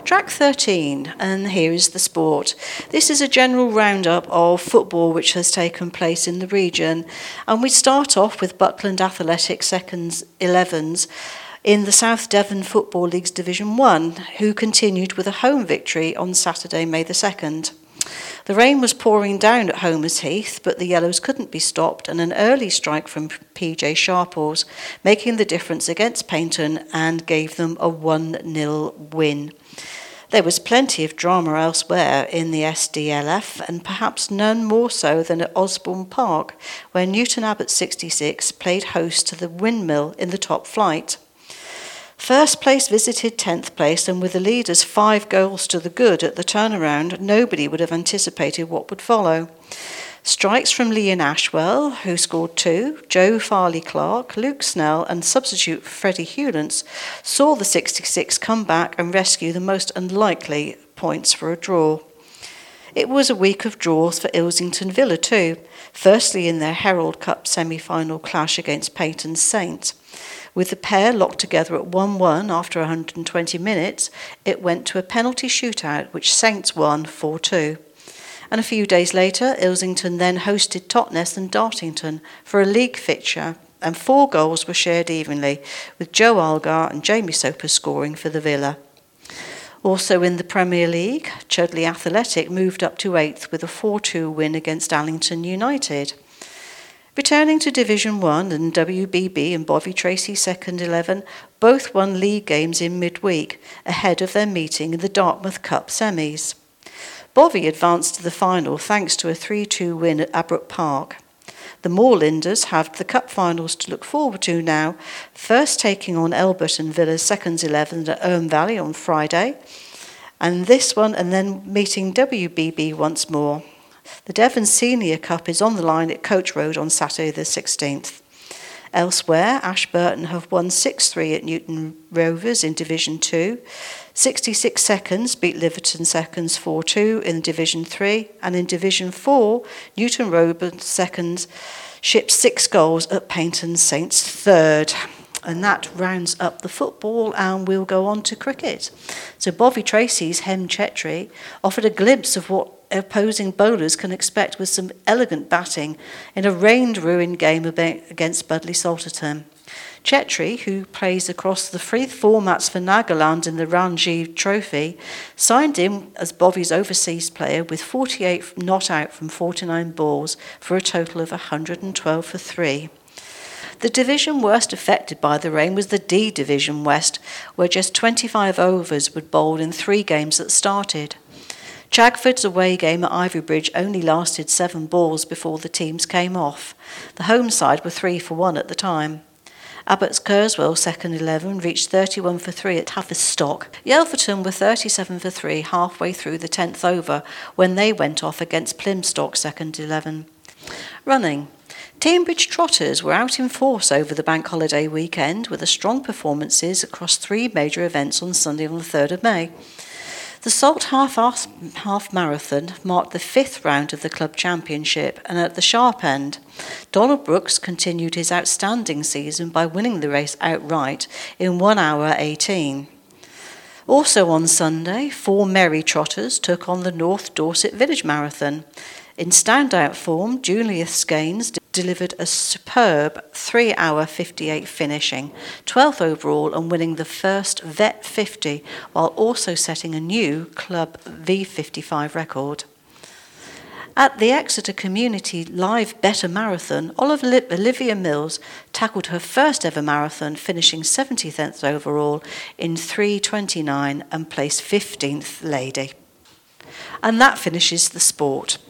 Track 13, and here is the sport. This is a general roundup of football which has taken place in the region, and we start off with Buckland Athletic Seconds 11s in the South Devon Football League's Division 1, who continued with a home victory on Saturday, May the 2nd. The rain was pouring down at Homer's Heath, but the Yellows couldn't be stopped, and an early strike from PJ Sharples, making the difference against Paignton and gave them a 1-0 win. There was plenty of drama elsewhere in the SDLF, and perhaps none more so than at Osborne Park, where Newton Abbot 66 played host to the Windmill in the top flight. First place visited 10th place, and with the leaders 5 goals to the good at the turnaround, nobody would have anticipated what would follow. Strikes from Leon Ashwell, who scored 2, Joe Farley-Clark, Luke Snell and substitute Freddie Hewlance saw the 66 come back and rescue the most unlikely points for a draw. It was a week of draws for Ilsington Villa too, firstly in their Herald Cup semi-final clash against Paignton Saints. With the pair locked together at 1-1 after 120 minutes, it went to a penalty shootout which Saints won 4-2. And a few days later, Ilsington then hosted Totnes and Dartington for a league fixture, and 4 goals were shared evenly, with Joe Algar and Jamie Soper scoring for the Villa. Also in the Premier League, Chudley Athletic moved up to 8th with a 4-2 win against Allington United. Returning to Division 1, and WBB and Bovey Tracy Second 11 both won league games in midweek, ahead of their meeting in the Dartmouth Cup semis. Bovey advanced to the final thanks to a 3-2 win at Abbrook Park. The Moorlanders have the cup finals to look forward to now, first taking on Elbert and Villa's Seconds 11 at Erm Valley on Friday, and then meeting WBB once more. The Devon Senior Cup is on the line at Coach Road on Saturday the 16th. Elsewhere, Ashburton have won 6-3 at Newton Rovers in Division 2. 66 Seconds beat Liverton Seconds 4-2 in Division 3. And in Division 4, Newton Rovers Seconds shipped 6 goals at Paignton Saints 3rd. And that rounds up the football, and we'll go on to cricket. So Bovey Tracy's Hem Chetri offered a glimpse of what opposing bowlers can expect with some elegant batting in a rain-ruined game against Budleigh Salterton. Chetri, who plays across the 3 formats for Nagaland in the Ranji Trophy, signed in as Bovey's overseas player with 48 not out from 49 balls for a total of 112 for 3. The division worst affected by the rain was the D Division West, where just 25 overs were bowled in 3 games that started. Chagford's away game at Ivybridge only lasted 7 balls before the teams came off. The home side were 3 for 1 at the time. Abbots Kerswell Second 11 reached 31 for 3 at Haverstock. Yelverton were 37 for 3 halfway through the 10th over when they went off against Plymstock Second 11. Running. Teignbridge Trotters were out in force over the bank holiday weekend with strong performances across 3 major events on Sunday on the 3rd of May. The Salt Half Marathon marked the 5th round of the club championship, and at the sharp end, Donald Brooks continued his outstanding season by winning the race outright in 1 hour 18. Also on Sunday, 4 Merry Trotters took on the North Dorset Village Marathon. In standout form, Julius Gaines delivered a superb 3 hour 58 finishing, 12th overall and winning the first Vet 50, while also setting a new club V55 record. At the Exeter Community Live Better Marathon, Olivia Mills tackled her first ever marathon, finishing 70th overall in 3:29 and placed 15th lady. And that finishes the sport.